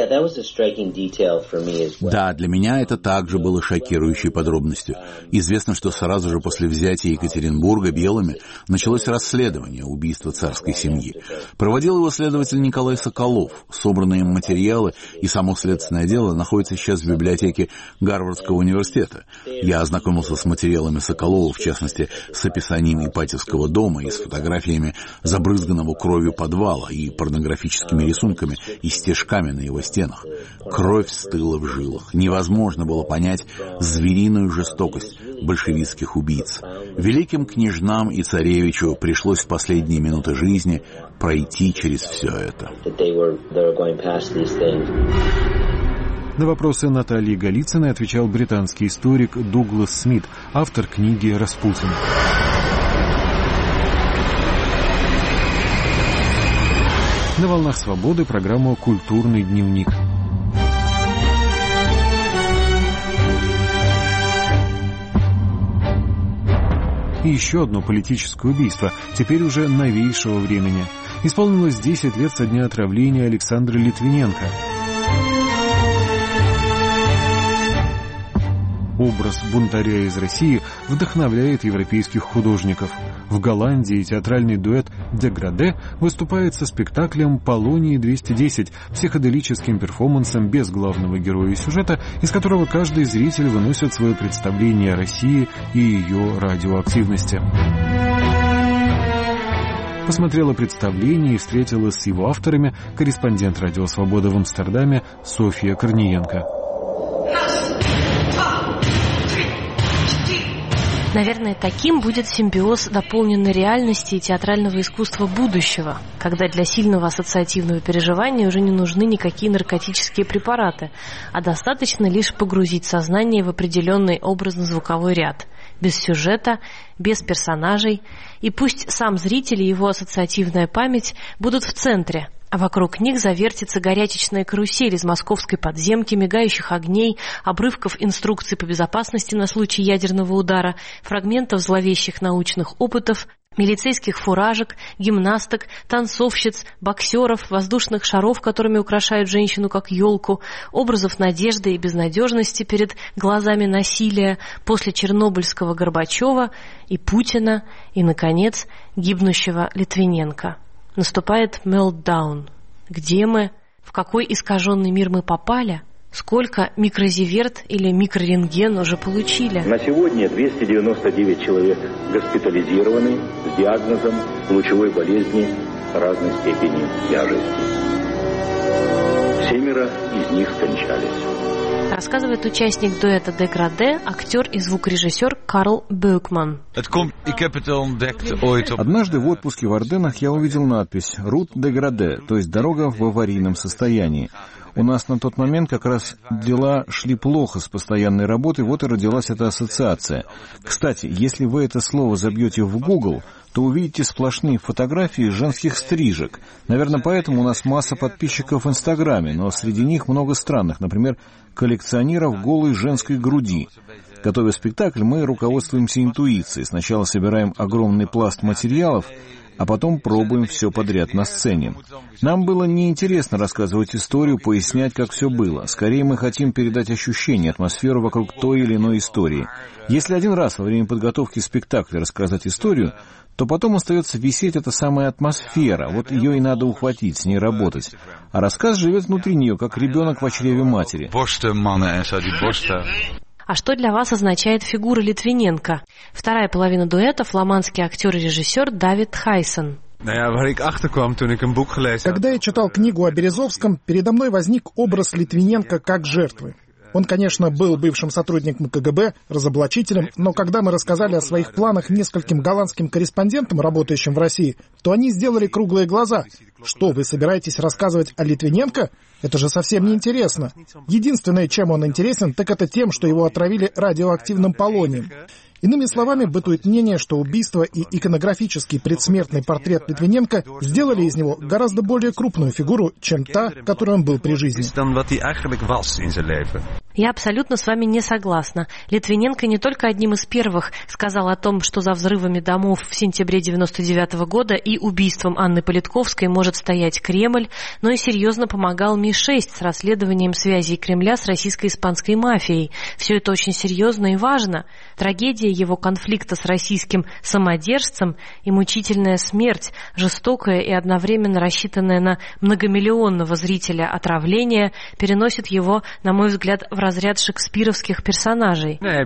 Да, для меня это также было шокирующей подробностью. Известно, что сразу же после взятия Екатеринбурга белыми началось расследование убийства царской семьи. Проводил его следователь Николай Соколов. Собранные им материалы и само следственное дело находятся сейчас в библиотеке Гарвардского университета. Я ознакомился с материалами Соколова, в частности, с описанием Ипатьевского дома и с фотографиями забрызганного кровью подвала и порнографическими рисунками и стежками на его стенах. Кровь стыла в жилах. Невозможно было понять звериную жестокость большевистских убийц. Великим княжнам и царевичу пришлось в последние минуты жизни пройти через все это. На вопросы Натальи Голицыной отвечал британский историк Дуглас Смит, автор книги «Распутин». На волнах свободы программа «Культурный дневник». И еще одно политическое убийство, теперь уже новейшего времени. Исполнилось десять лет со дня отравления Александра Литвиненко. Образ бунтаря из России вдохновляет европейских художников. В Голландии театральный дуэт «Деграде» выступает со спектаклем «Полоний двести десять», психоделическим перформансом без главного героя и сюжета, из которого каждый зритель выносит свое представление о России и ее радиоактивности. Посмотрела представление и встретилась с его авторами корреспондент «Радио Свобода» в Амстердаме Софья Корниенко. Наверное, таким будет симбиоз дополненной реальности и театрального искусства будущего, когда для сильного ассоциативного переживания уже не нужны никакие наркотические препараты, а достаточно лишь погрузить сознание в определенный образно-звуковой ряд, без сюжета, без персонажей, и пусть сам зритель и его ассоциативная память будут в центре, а вокруг них завертится горячечная карусель из московской подземки, мигающих огней, обрывков инструкций по безопасности на случай ядерного удара, фрагментов зловещих научных опытов, милицейских фуражек, гимнасток, танцовщиц, боксеров, воздушных шаров, которыми украшают женщину как елку, образов надежды и безнадежности перед глазами насилия после чернобыльского Горбачева и Путина, и, наконец, гибнущего Литвиненко. Наступает мелтдаун. Где мы? В какой искаженный мир мы попали? Сколько микрозиверт или микрорентген уже получили? На сегодня двести девяносто девять человек госпитализированы с диагнозом лучевой болезни разной степени тяжести. Семеро из них скончались. Рассказывает участник дуэта «Деграде», актер и звукорежиссер Карл Бюкман. Однажды в отпуске в Арденнах я увидел надпись «Рут Деграде», то есть «Дорога в аварийном состоянии». У нас на тот момент как раз дела шли плохо с постоянной работой, вот и родилась эта ассоциация. Кстати, если вы это слово забьете в Google, то увидите сплошные фотографии женских стрижек. Наверное, поэтому у нас масса подписчиков в Инстаграме, но среди них много странных, например, коллекционеров голой женской груди. Готовя спектакль, мы руководствуемся интуицией. Сначала собираем огромный пласт материалов, а потом пробуем все подряд на сцене. Нам было неинтересно рассказывать историю, пояснять, как все было. Скорее, мы хотим передать ощущение, атмосферу вокруг той или иной истории. Если один раз во время подготовки спектакля рассказать историю, то потом остается висеть эта самая атмосфера, вот ее и надо ухватить, с ней работать. А рассказ живет внутри нее, как ребенок в чреве матери. А что для вас означает фигура Литвиненко? Вторая половина дуэта — фламандский актер и режиссер Давид Хайсон. Когда я читал книгу о Березовском, передо мной возник образ Литвиненко как жертвы. Он, конечно, был бывшим сотрудником ка гэ бэ, разоблачителем, но когда мы рассказали о своих планах нескольким голландским корреспондентам, работающим в России, то они сделали круглые глаза. Что, вы собираетесь рассказывать о Литвиненко? Это же совсем не интересно. Единственное, чем он интересен, так это тем, что его отравили радиоактивным полонием. Иными словами, бытует мнение, что убийство и иконографический предсмертный портрет Литвиненко сделали из него гораздо более крупную фигуру, чем та, которой он был при жизни. Я абсолютно с вами не согласна. Литвиненко не только одним из первых сказал о том, что за взрывами домов в сентябре девяносто девятого года и убийством Анны Политковской может стоять Кремль, но и серьезно помогал Ми шесть с расследованием связей Кремля с российско-испанской мафией. Все это очень серьезно и важно. Трагедия его конфликта с российским самодержцем и мучительная смерть, жестокая и одновременно рассчитанная на многомиллионного зрителя отравление, переносит его, на мой взгляд, в разряд шекспировских персонажей. Для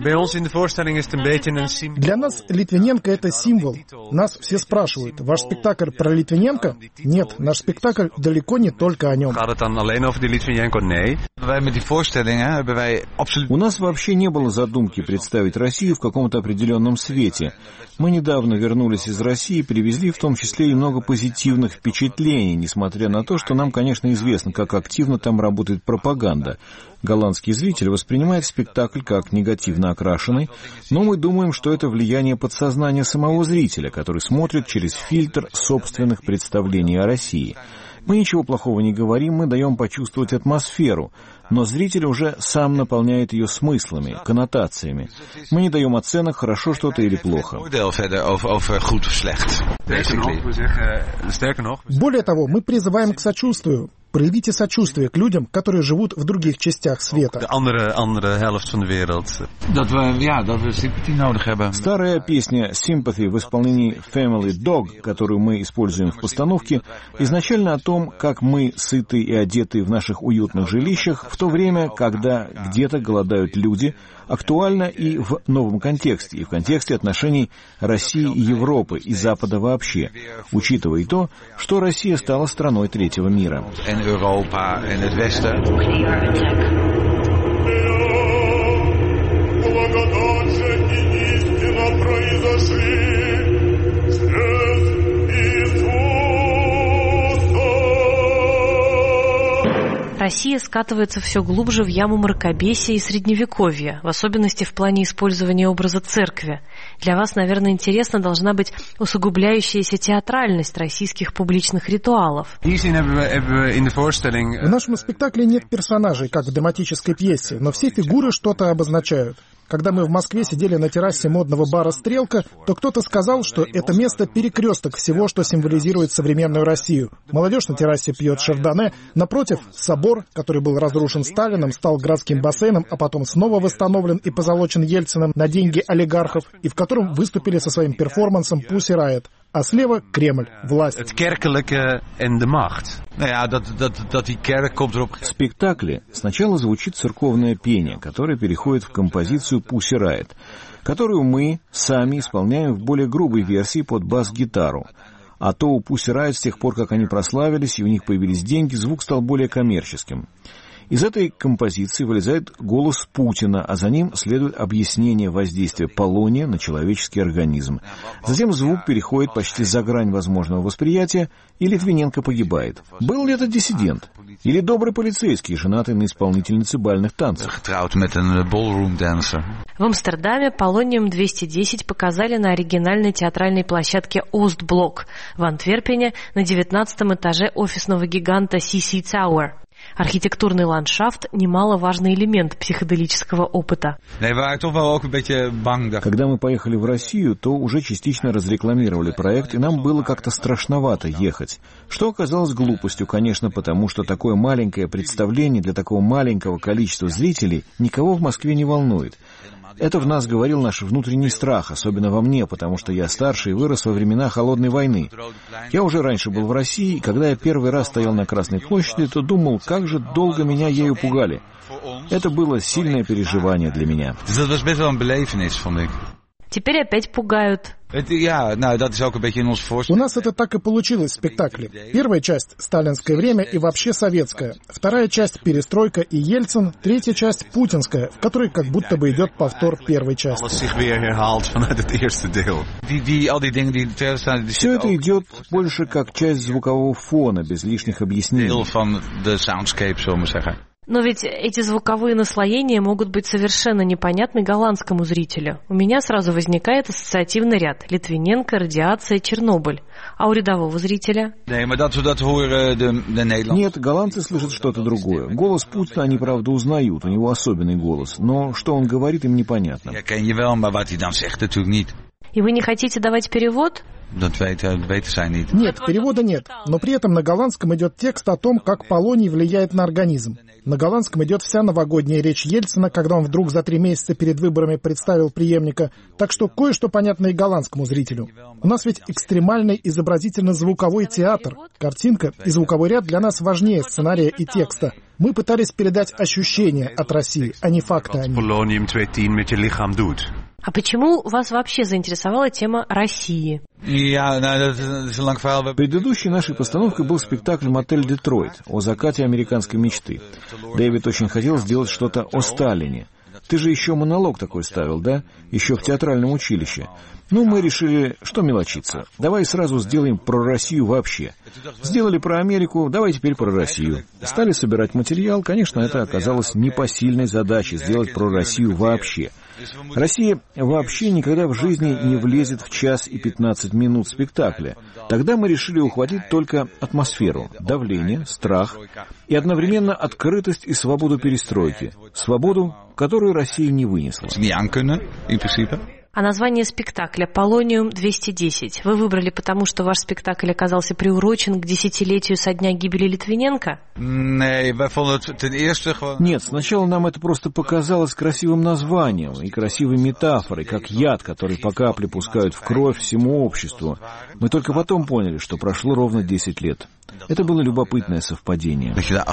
нас Литвиненко — это символ. Нас все спрашивают: ваш спектакль про Литвиненко? Нет, наш спектакль далеко не только о нем. У нас вообще не было задумки представить Россию в каком-то определенном свете. Мы недавно вернулись из России и привезли в том числе и много позитивных впечатлений, несмотря на то, что нам, конечно, известно, как активно там работает пропаганда. Голландский зритель воспринимает спектакль как негативно окрашенный, но мы думаем, что это влияние подсознания самого зрителя, который смотрит через фильтр собственных представлений о России. Мы ничего плохого не говорим, мы даем почувствовать атмосферу, но зритель уже сам наполняет ее смыслами, коннотациями. Мы не даем оценок, хорошо что-то или плохо. Более того, мы призываем к сочувствию. Проявите сочувствие к людям, которые живут в других частях света. Старая песня «Sympathy» в исполнении Family Dog, которую мы используем в постановке, изначально о том, как мы сыты и одеты в наших уютных жилищах, в то время, когда где-то голодают люди, актуальна и в новом контексте, и в контексте отношений России и Европы, и Запада вообще, учитывая то, что Россия стала страной третьего мира. Europa en het Westen. Россия скатывается все глубже в яму мракобесия и средневековья, в особенности в плане использования образа церкви. Для вас, наверное, интересна должна быть усугубляющаяся театральность российских публичных ритуалов. В нашем спектакле нет персонажей, как в драматической пьесе, но все фигуры что-то обозначают. Когда мы в Москве сидели на террасе модного бара «Стрелка», то кто-то сказал, что это место — перекресток всего, что символизирует современную Россию. Молодежь на террасе пьет шардоне, напротив — собор, который был разрушен Сталиным, стал городским бассейном, а потом снова восстановлен и позолочен Ельциным на деньги олигархов, и в котором выступили со своим перформансом Pussy Riot. А слева — Кремль, власть. В спектакле сначала звучит церковное пение, которое переходит в композицию Pussy Riot, которую мы сами исполняем в более грубой версии под бас-гитару. А то у Pussy Riot с тех пор, как они прославились и у них появились деньги, звук стал более коммерческим. Из этой композиции вылезает голос Путина, а за ним следует объяснение воздействия полония на человеческий организм. Затем звук переходит почти за грань возможного восприятия, и Литвиненко погибает. Был ли это диссидент? Или добрый полицейский, женатый на исполнительнице бальных танцев? В Амстердаме Полониум двести десять показали на оригинальной театральной площадке Остблок, в Антверпене на девятнадцатом этаже офисного гиганта си си Tower. Архитектурный ландшафт – немаловажный элемент психоделического опыта. Когда мы поехали в Россию, то уже частично разрекламировали проект, и нам было как-то страшновато ехать. Что оказалось глупостью, конечно, потому что такое маленькое представление для такого маленького количества зрителей никого в Москве не волнует. Это в нас говорил наш внутренний страх, особенно во мне, потому что я старше и вырос во времена Холодной войны. Я уже раньше был в России, и когда я первый раз стоял на Красной площади, то думал, как же долго меня ею пугали. Это было сильное переживание для меня. Теперь опять пугают. У нас это так и получилось в спектакле. Первая часть — сталинское время и вообще советская. Вторая часть — перестройка и Ельцин. Третья часть — путинская, в которой как будто бы идет повтор первой части. Все это идет больше как часть звукового фона, без лишних объяснений. Но ведь эти звуковые наслоения могут быть совершенно непонятны голландскому зрителю. У меня сразу возникает ассоциативный ряд: Литвиненко, радиация, Чернобыль. А у рядового зрителя? Нет, голландцы слышат что-то другое. Голос Путина они, правда, узнают, у него особенный голос. Но что он говорит, им непонятно. И вы не хотите давать перевод? Нет, перевода нет. Но при этом на голландском идет текст о том, как полоний влияет на организм. На голландском идет вся новогодняя речь Ельцина, когда он вдруг за три месяца перед выборами представил преемника. Так что кое-что понятно и голландскому зрителю. У нас ведь экстремальный изобразительно-звуковой театр. Картинка и звуковой ряд для нас важнее сценария и текста. Мы пытались передать ощущения от России, а не факты о ней. А почему вас вообще заинтересовала тема России? Предыдущей нашей постановкой был спектакль «Мотель Детройт» о закате американской мечты. Дэвид очень хотел сделать что-то о Сталине. Ты же еще монолог такой ставил, да? Еще в театральном училище. Ну, мы решили, что мелочиться. Давай сразу сделаем про Россию вообще. Сделали про Америку, давай теперь про Россию. Стали собирать материал. Конечно, это оказалось непосильной задачей сделать про Россию вообще. Россия вообще никогда в жизни не влезет в час и пятнадцать минут спектакля. Тогда мы решили ухватить только атмосферу, давление, страх и одновременно открытость и свободу перестройки. Свободу, которую Россия не вынесла. А название спектакля «Полониум двести десять» вы выбрали потому, что ваш спектакль оказался приурочен к десятилетию со дня гибели Литвиненко? Нет, сначала нам это просто показалось красивым названием и красивой метафорой, как яд, который по капле пускают в кровь всему обществу. Мы только потом поняли, что прошло ровно десять лет. Это было любопытное совпадение.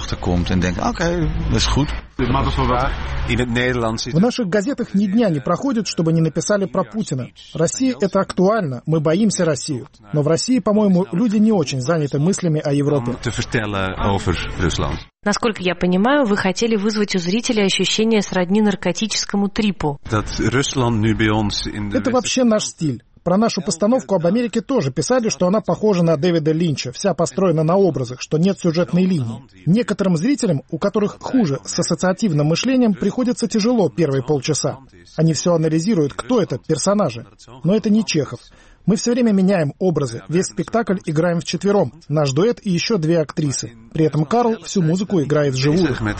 В наших газетах ни дня не проходит, чтобы не написали про Путина. Россия — это актуально, мы боимся Россию. Но в России, по-моему, люди не очень заняты мыслями о Европе. Насколько я понимаю, вы хотели вызвать у зрителя ощущение сродни наркотическому трипу. Это вообще наш стиль. Про нашу постановку об Америке тоже писали, что она похожа на Дэвида Линча, вся построена на образах, что нет сюжетной линии. Некоторым зрителям, у которых хуже с ассоциативным мышлением, приходится тяжело первые полчаса. Они все анализируют, кто это, персонажи. Но это не Чехов. Мы все время меняем образы. Весь спектакль играем вчетвером. Наш дуэт и еще две актрисы. При этом Карл всю музыку играет вживую. Мы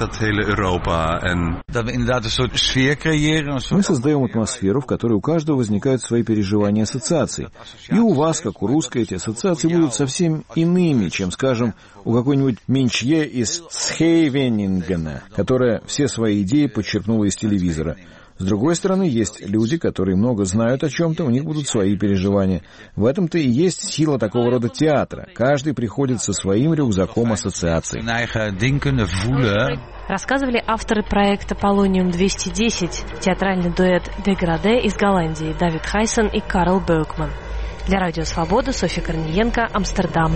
создаем атмосферу, в которой у каждого возникают свои переживания и ассоциации. И у вас, как у русской, эти ассоциации будут совсем иными, чем, скажем, у какой-нибудь Менчье из Схейвенингена, которая все свои идеи подчеркнула из телевизора. С другой стороны, есть люди, которые много знают о чем-то, у них будут свои переживания. В этом-то и есть сила такого рода театра. Каждый приходит со своим рюкзаком ассоциаций. Рассказывали авторы проекта «Полониум двести десять», театральный дуэт «Деграде» из Голландии, Давид Хайсен и Карл Бёкман. Для Радио Свобода, Софья Корниенко, Амстердам.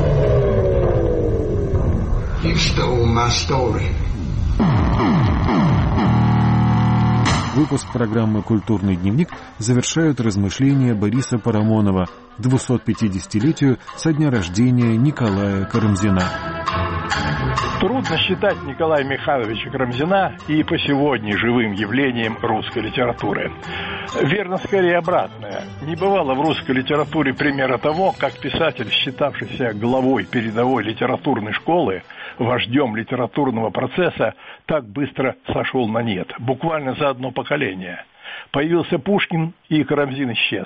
Выпуск программы «Культурный дневник» завершают размышления Бориса Парамонова к двухсот пятидесятилетию со дня рождения Николая Карамзина. Трудно считать Николая Михайловича Карамзина и по сегодня живым явлением русской литературы. Верно, скорее обратное. Не бывало в русской литературе примера того, как писатель, считавшийся главой передовой литературной школы, вождем литературного процесса, так быстро сошел на нет, буквально за одно поколение. Появился Пушкин, и Карамзин исчез.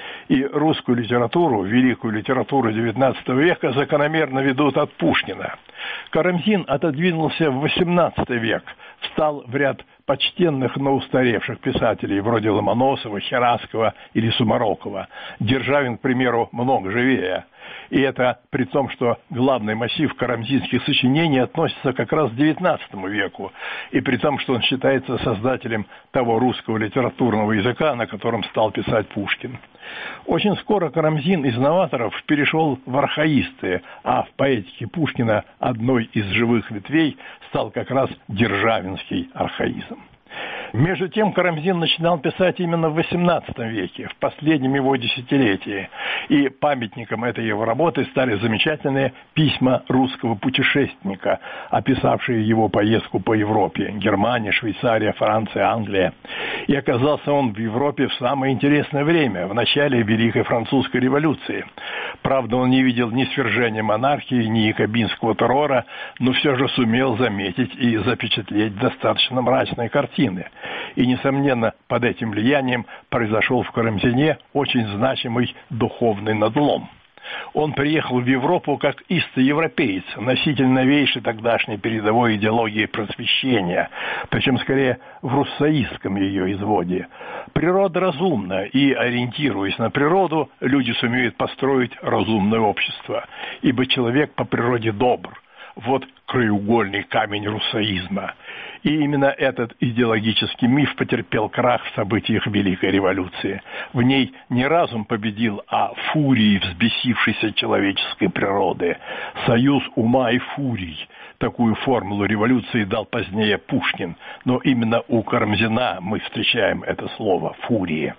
И русскую литературу, великую литературу девятнадцатого века закономерно ведут от Пушкина. Карамзин отодвинулся в восемнадцатый век, встал в ряд почтенных, но устаревших писателей, вроде Ломоносова, Хераскова или Сумарокова. Державин, к примеру, много живее. И это при том, что главный массив карамзинских сочинений относится как раз к девятнадцатому веку, и при том, что он считается создателем того русского литературного языка, на котором стал писать Пушкин. Очень скоро Карамзин из новаторов перешел в архаисты, а в поэтике Пушкина одной из живых ветвей стал как раз державинский архаизм. Между тем Карамзин начинал писать именно в восемнадцатом веке, в последнем его десятилетии, и памятником этой его работы стали замечательные письма русского путешественника, описавшие его поездку по Европе: Германия, Швейцария, Франция, Англия. И оказался он в Европе в самое интересное время, в начале Великой Французской революции. Правда, он не видел ни свержения монархии, ни якобинского террора, но все же сумел заметить и запечатлеть достаточно мрачные картины. И, несомненно, под этим влиянием произошел в Карамзине очень значимый духовный надлом. Он приехал в Европу как истый европеец, носитель новейшей тогдашней передовой идеологии просвещения, причем скорее в руссоистском ее изводе. Природа разумна, и, ориентируясь на природу, люди сумеют построить разумное общество, ибо человек по природе добр. Вот краеугольный камень руссоизма. И именно этот идеологический миф потерпел крах в событиях Великой революции. В ней не разум победил, а фурии взбесившейся человеческой природы. Союз ума и фурий. Такую формулу революции дал позднее Пушкин. Но именно у Карамзина мы встречаем это слово «фурии».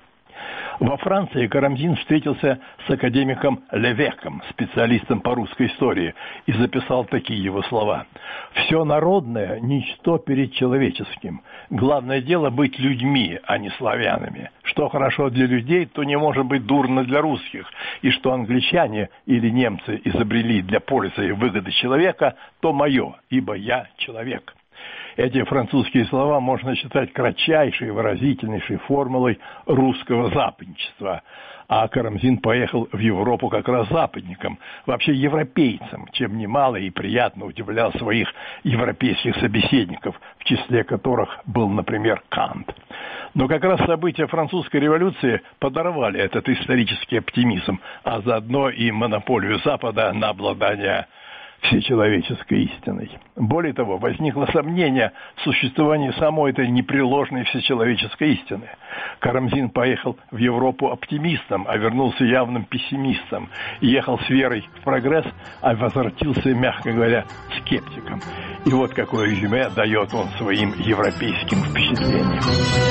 Во Франции Карамзин встретился с академиком Левеком, специалистом по русской истории, и записал такие его слова: «Все народное – ничто перед человеческим. Главное дело быть людьми, а не славянами. Что хорошо для людей, то не может быть дурно для русских. И что англичане или немцы изобрели для пользы и выгоды человека, то мое, ибо я человек». Эти французские слова можно считать кратчайшей, выразительнейшей формулой русского западничества. А Карамзин поехал в Европу как раз западником, вообще европейцем, чем немало и приятно удивлял своих европейских собеседников, в числе которых был, например, Кант. Но как раз события французской революции подорвали этот исторический оптимизм, а заодно и монополию Запада на обладание всечеловеческой истиной. Более того, возникло сомнение в существовании самой этой непреложной всечеловеческой истины. Карамзин поехал в Европу оптимистом, а вернулся явным пессимистом. Ехал с верой в прогресс, а возвратился, мягко говоря, скептиком. И вот какое резюме дает он своим европейским впечатлениям.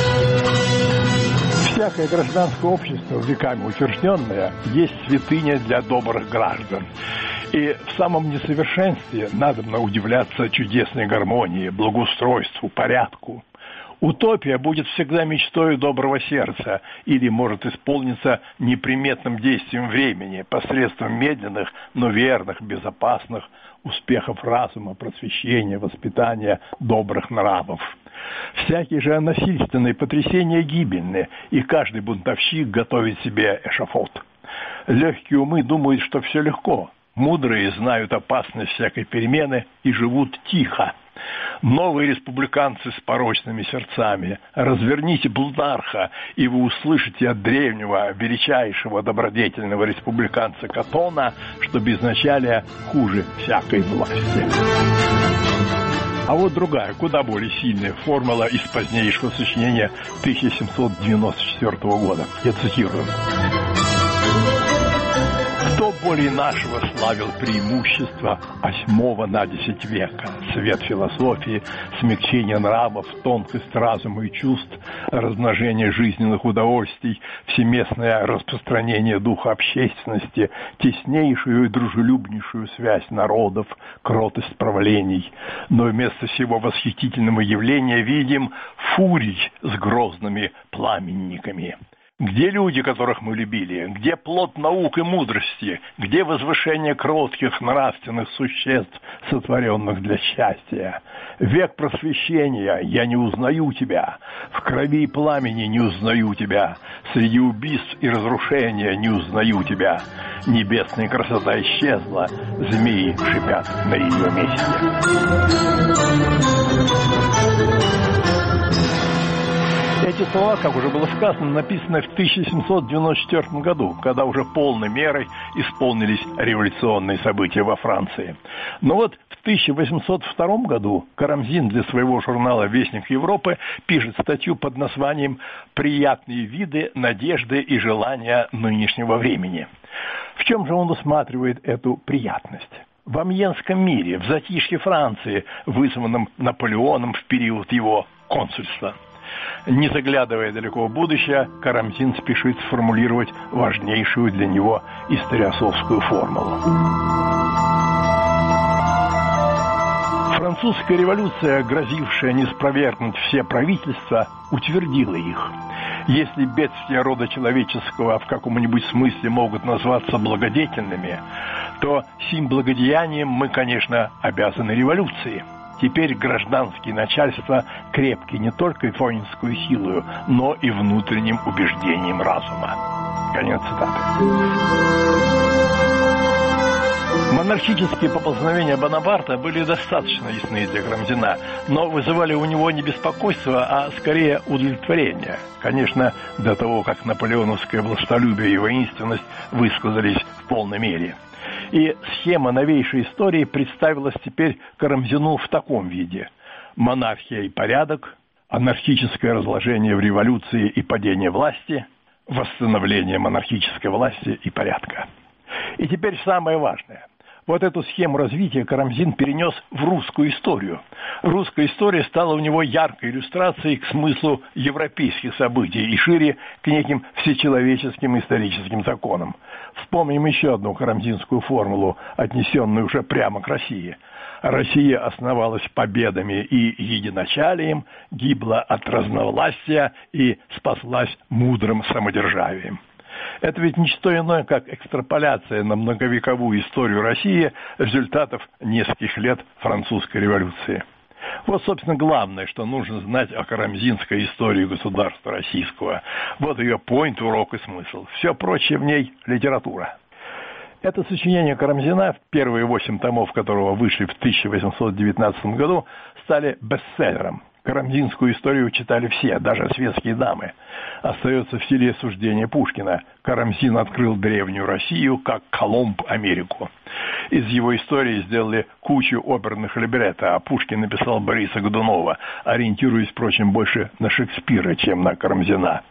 Всякое гражданское общество, веками утвержденное, есть святыня для добрых граждан. И в самом несовершенстве надобно удивляться чудесной гармонии, благоустройству, порядку. Утопия будет всегда мечтой доброго сердца или может исполниться неприметным действием времени посредством медленных, но верных, безопасных успехов разума, просвещения, воспитания добрых нравов. Всякие же насильственные потрясения гибельны, и каждый бунтовщик готовит себе эшафот. Легкие умы думают, что все легко. Мудрые знают опасность всякой перемены и живут тихо. Новые республиканцы с порочными сердцами, разверните Плутарха, и вы услышите от древнего, величайшего добродетельного республиканца Катона, что безначалие хуже всякой власти. А вот другая, куда более сильная формула из позднейшего сочинения тысяча семьсот девяносто четвёртого года. Я цитирую. «Кто более нашего славил преимущество осьмого на десять века. Свет философии, смягчение нравов, тонкость разума и чувств, размножение жизненных удовольствий, всеместное распространение духа общественности, теснейшую и дружелюбнейшую связь народов, кротость правлений. Но вместо всего восхитительного явления видим фурий с грозными пламенниками. Где люди, которых мы любили? Где плод наук и мудрости? Где возвышение кротких нравственных существ, сотворенных для счастья? Век просвещения, я не узнаю тебя. В крови и пламени не узнаю тебя. Среди убийств и разрушения не узнаю тебя. Небесная красота исчезла, змеи шипят на ее месте. Эти слова, как уже было сказано, написаны в тысяча семьсот девяносто четвёртом году, когда уже полной мерой исполнились революционные события во Франции. Но вот в тысяча восемьсот втором году Карамзин для своего журнала «Вестник Европы» пишет статью под названием «Приятные виды, надежды и желания нынешнего времени». В чем же он усматривает эту приятность? В амьенском мире, в затишье Франции, вызванном Наполеоном в период его консульства. Не заглядывая далеко в будущее, Карамзин спешит сформулировать важнейшую для него историосовскую формулу. Французская революция, грозившая ниспровергнуть все правительства, утвердила их. Если бедствия рода человеческого в каком-нибудь смысле могут назваться благодетельными, то сим благодеянием мы, конечно, обязаны революции. Теперь гражданские начальства крепки не только воинскую силою, но и внутренним убеждением разума. Конец цитаты. Монархические поползновения Бонапарта были достаточно ясны для Карамзина, но вызывали у него не беспокойство, а скорее удовлетворение. Конечно, до того, как наполеоновское властолюбие и воинственность высказались в полной мере. И схема новейшей истории представилась теперь Карамзину в таком виде: монархия и порядок, анархическое разложение в революции и падение власти, восстановление монархической власти и порядка. И теперь самое важное. Вот эту схему развития Карамзин перенес в русскую историю. Русская история стала у него яркой иллюстрацией к смыслу европейских событий и шире к неким всечеловеческим историческим законам. Вспомним еще одну карамзинскую формулу, отнесенную уже прямо к России. Россия основалась победами и единочалием, гибла от разновластия и спаслась мудрым самодержавием. Это ведь не что иное, как экстраполяция на многовековую историю России результатов нескольких лет французской революции. Вот, собственно, главное, что нужно знать о карамзинской истории государства российского. Вот ее point, урок и смысл. Все прочее в ней – литература. Это сочинение Карамзина, первые восемь томов которого вышли в тысяча восемьсот девятнадцатом году, стали бестселлером. Карамзинскую историю читали все, даже светские дамы. Остается в силе суждения Пушкина. Карамзин открыл древнюю Россию, как Колумб Америку. Из его истории сделали кучу оперных либретто, а Пушкин написал Бориса Годунова, ориентируясь, впрочем, больше на Шекспира, чем на Карамзина.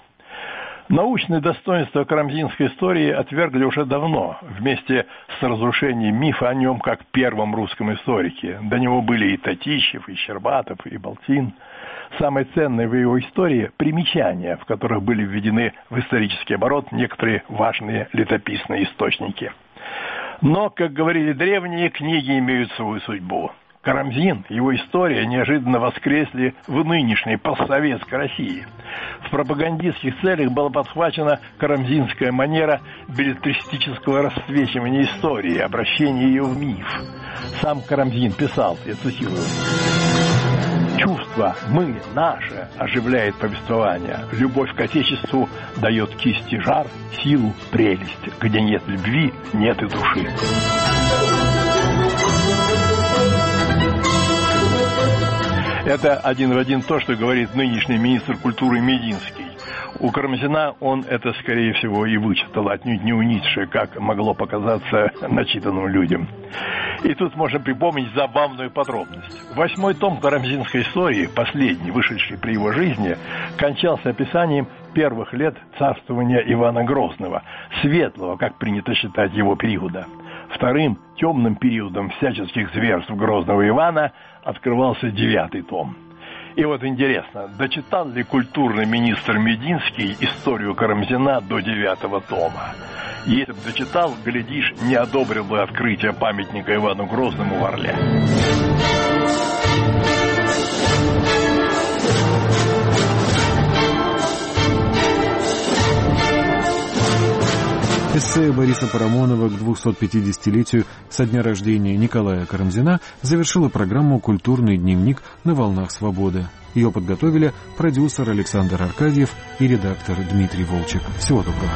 Научные достоинства карамзинской истории отвергли уже давно, вместе с разрушением мифа о нем как первом русском историке. До него были и Татищев, и Щербатов, и Балтин. Самое ценное в его истории – примечания, в которых были введены в исторический оборот некоторые важные летописные источники. Но, как говорили древние, книги имеют свою судьбу. Карамзин, его история неожиданно воскресли в нынешней постсоветской России. В пропагандистских целях была подхвачена карамзинская манера беллетристического расцвечивания истории, обращения ее в миф. Сам Карамзин писал, я цитирую: «Чувство «мы», «наше» оживляет повествование. Любовь к Отечеству дает кисти жар, силу, прелесть. Где нет любви, нет и души». Это один в один то, что говорит нынешний министр культуры Мединский. У Карамзина он это, скорее всего, и вычитал, отнюдь не у Ницше, как могло показаться начитанным людям. И тут можно припомнить забавную подробность. Восьмой том карамзинской истории, последний, вышедший при его жизни, кончался описанием первых лет царствования Ивана Грозного, светлого, как принято считать, его периода. Вторым темным периодом всяческих зверств Грозного Ивана открывался девятый том. И вот интересно, дочитал ли культурный министр Мединский историю Карамзина до девятого тома? Если бы дочитал, глядишь, не одобрил бы открытие памятника Ивану Грозному в Орле. Эссе Бориса Парамонова к двухсот-пятидесятилетию со дня рождения Николая Карамзина завершила программу «Культурный дневник» на волнах свободы. Ее подготовили продюсер Александр Аркадьев и редактор Дмитрий Волчек. Всего доброго.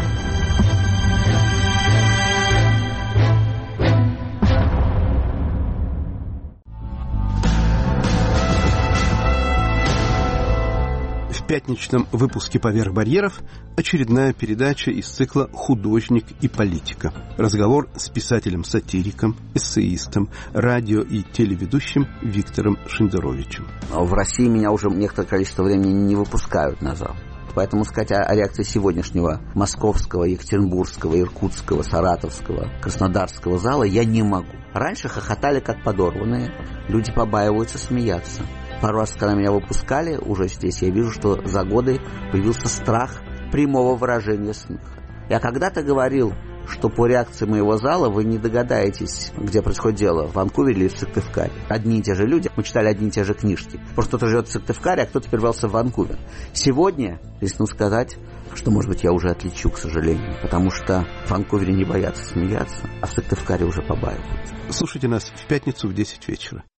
В пятничном выпуске «Поверх барьеров» очередная передача из цикла «Художник и политика». Разговор с писателем-сатириком, эссеистом, радио- и телеведущим Виктором Шендеровичем. В России меня уже некоторое количество времени не выпускают на зал. Поэтому сказать о, о реакции сегодняшнего московского, екатеринбургского, иркутского, саратовского, краснодарского зала я не могу. Раньше хохотали как подорванные, люди побаиваются смеяться. Пару раз, когда меня выпускали, уже здесь я вижу, что за годы появился страх прямого выражения смеха. Я когда-то говорил, что по реакции моего зала вы не догадаетесь, где происходит дело, в Ванкувере или в Сыктывкаре. Одни и те же люди, мы читали одни и те же книжки. Просто кто-то живет в Сыктывкаре, а кто-то перебрался в Ванкувер. Сегодня, рискну сказать, что, может быть, я уже отличу, к сожалению, потому что в Ванкувере не боятся смеяться, а в Сыктывкаре уже побаиваются. Слушайте нас в пятницу в десять вечера.